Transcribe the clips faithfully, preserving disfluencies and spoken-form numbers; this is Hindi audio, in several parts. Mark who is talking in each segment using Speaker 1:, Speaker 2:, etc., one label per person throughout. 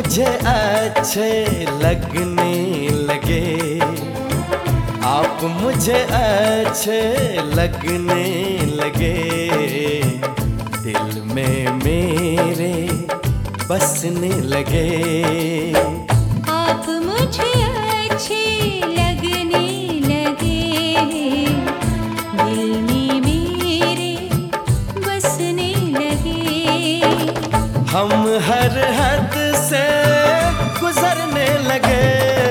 Speaker 1: मुझे अच्छे लगने लगे, आप मुझे अच्छे लगने लगे, दिल में मेरे बसने लगे।
Speaker 2: आप मुझे अच्छे लगने लगे, दिल में मेरे बसने लगे।
Speaker 1: हम हर हद से गुजरने लगे,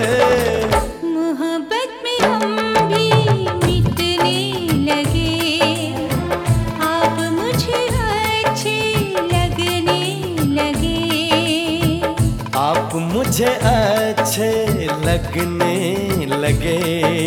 Speaker 2: मोहब्बत में हम भी मिटने लगे। आप मुझे अच्छे लगने लगे,
Speaker 1: आप मुझे अच्छे लगने लगे।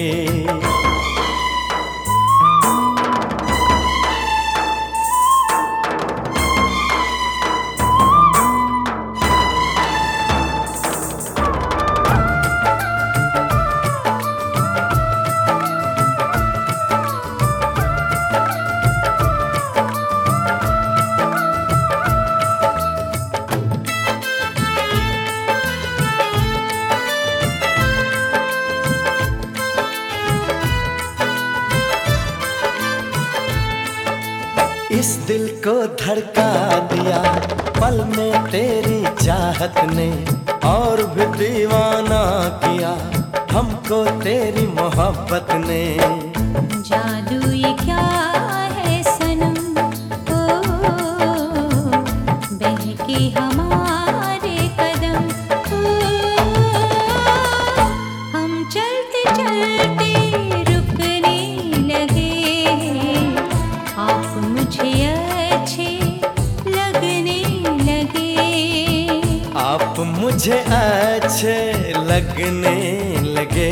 Speaker 1: इस दिल को धड़का दिया पल में तेरी चाहत ने, और भी दीवाना किया हमको तेरी मोहब्बत ने।
Speaker 2: जादू ये क्या है सनम, ओ बहके हमारे कदम, ओ हम चलते चलते रुकने लगे। आप मुझे अच्छे लगने लगे,
Speaker 1: आप मुझे अच्छे लगने लगे।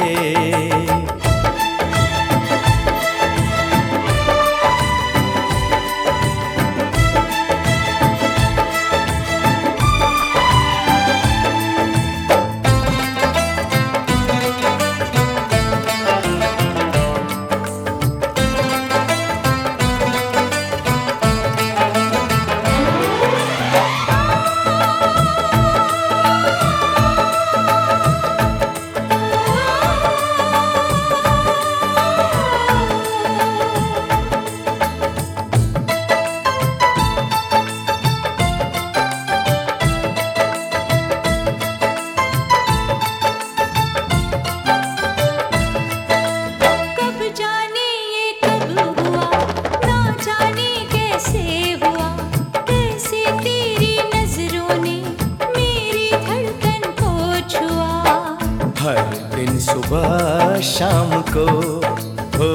Speaker 1: हर दिन सुबह शाम को हो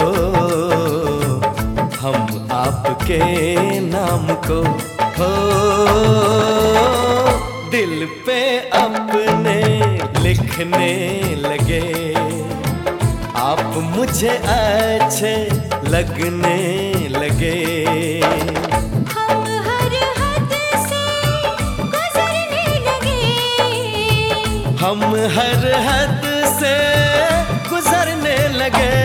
Speaker 1: हम आपके नाम को हो दिल पे अपने लिखने लगे। आप मुझे अच्छे लगने लगे।
Speaker 2: हम हर हद से गुजरने लगे,
Speaker 1: हम हर हद से गुजरने लगे।